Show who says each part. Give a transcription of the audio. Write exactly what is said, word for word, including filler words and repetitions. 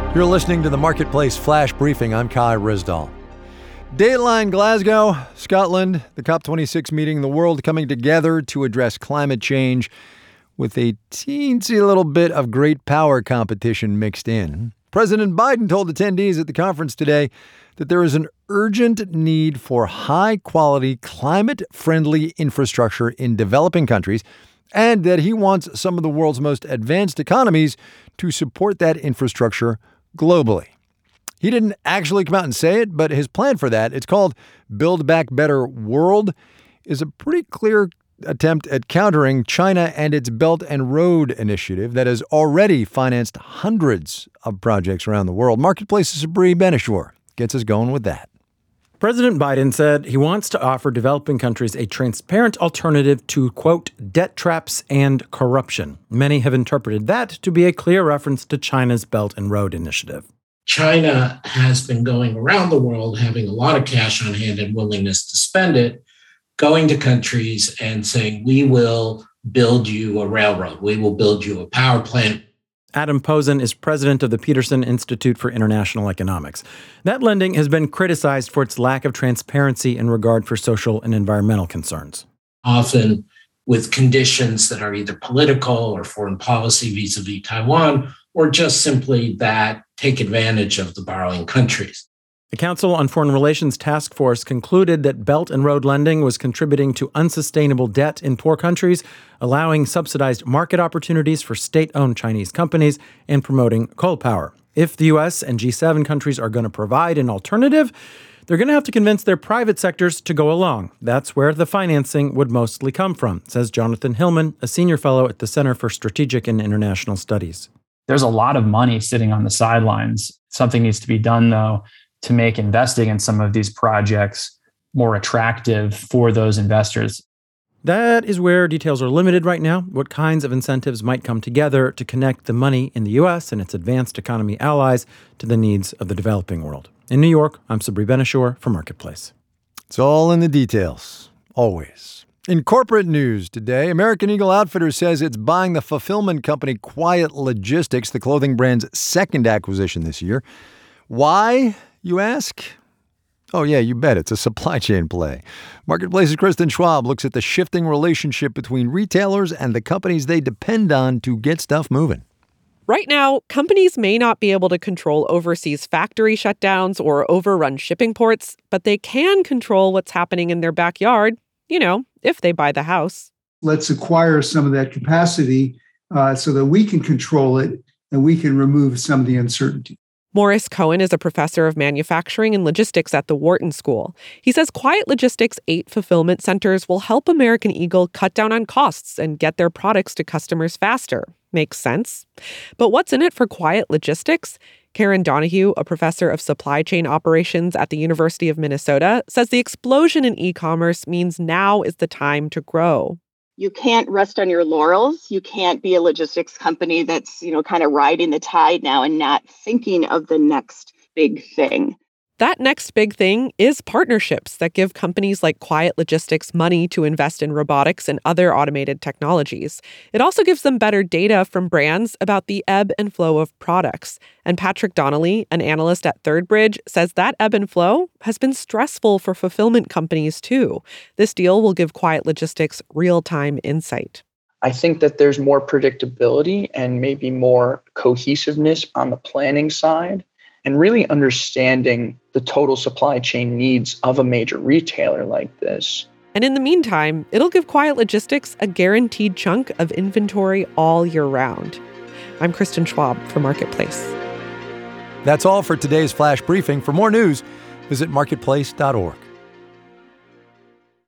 Speaker 1: You're listening to the Marketplace Flash Briefing. I'm Kai Rizdal. Dateline Glasgow, Scotland, the COP twenty-six meeting, the world coming together to address climate change with a teensy little bit of great power competition mixed in. President Biden told attendees at the conference today that there is an urgent need for high-quality, climate-friendly infrastructure in developing countries, and that he wants some of the world's most advanced economies to support that infrastructure globally. He didn't actually come out and say it, but his plan for that, it's called Build Back Better World, is a pretty clear attempt at countering China and its Belt and Road Initiative that has already financed hundreds of projects around the world. Marketplace's Sabri Benishore gets us going with that.
Speaker 2: President Biden said he wants to offer developing countries a transparent alternative to, quote, debt traps and corruption. Many have interpreted that to be a clear reference to China's Belt and Road Initiative.
Speaker 3: China has been going around the world having a lot of cash on hand and willingness to spend it, going to countries and saying, we will build you a railroad, we will build you a power plant.
Speaker 2: Adam Posen is president of the Peterson Institute for International Economics. That lending has been criticized for its lack of transparency in regard for social and environmental concerns.
Speaker 3: Often with conditions that are either political or foreign policy vis-a-vis Taiwan, or just simply that take advantage of the borrowing countries.
Speaker 2: The Council on Foreign Relations Task Force concluded that Belt and Road lending was contributing to unsustainable debt in poor countries, allowing subsidized market opportunities for state-owned Chinese companies, and promoting coal power. If the U S and G seven countries are going to provide an alternative, they're going to have to convince their private sectors to go along. That's where the financing would mostly come from, says Jonathan Hillman, a senior fellow at the Center for Strategic and International Studies.
Speaker 4: There's a lot of money sitting on the sidelines. Something needs to be done, though, to make investing in some of these projects more attractive for those investors.
Speaker 2: That is where details are limited right now. What kinds of incentives might come together to connect the money in the U S and its advanced economy allies to the needs of the developing world. In New York, I'm Sabri Benishore for Marketplace.
Speaker 1: It's all in the details, always. In corporate news today, American Eagle Outfitters says it's buying the fulfillment company Quiet Logistics, the clothing brand's second acquisition this year. Why, you ask? Oh, yeah, you bet. It's a supply chain play. Marketplace's Kristen Schwab looks at the shifting relationship between retailers and the companies they depend on to get stuff moving.
Speaker 5: Right now, companies may not be able to control overseas factory shutdowns or overrun shipping ports, but they can control what's happening in their backyard, you know, if they buy the house.
Speaker 6: Let's acquire some of that capacity uh, so that we can control it and we can remove some of the uncertainty.
Speaker 5: Morris Cohen is a professor of manufacturing and logistics at the Wharton School. He says Quiet Logistics' eight fulfillment centers will help American Eagle cut down on costs and get their products to customers faster. Makes sense. But what's in it for Quiet Logistics? Karen Donahue, a professor of supply chain operations at the University of Minnesota, says the explosion in e-commerce means now is the time to grow.
Speaker 7: You can't rest on your laurels. You can't be a logistics company that's, you know, kind of riding the tide now and not thinking of the next big thing.
Speaker 5: That next big thing is partnerships that give companies like Quiet Logistics money to invest in robotics and other automated technologies. It also gives them better data from brands about the ebb and flow of products. And Patrick Donnelly, an analyst at Third Bridge, says that ebb and flow has been stressful for fulfillment companies too. This deal will give Quiet Logistics real-time insight.
Speaker 8: I think that there's more predictability and maybe more cohesiveness on the planning side, and really understanding the total supply chain needs of a major retailer like this.
Speaker 5: And in the meantime, it'll give Quiet Logistics a guaranteed chunk of inventory all year round. I'm Kristen Schwab for Marketplace.
Speaker 1: That's all for today's Flash Briefing. For more news, visit marketplace dot org.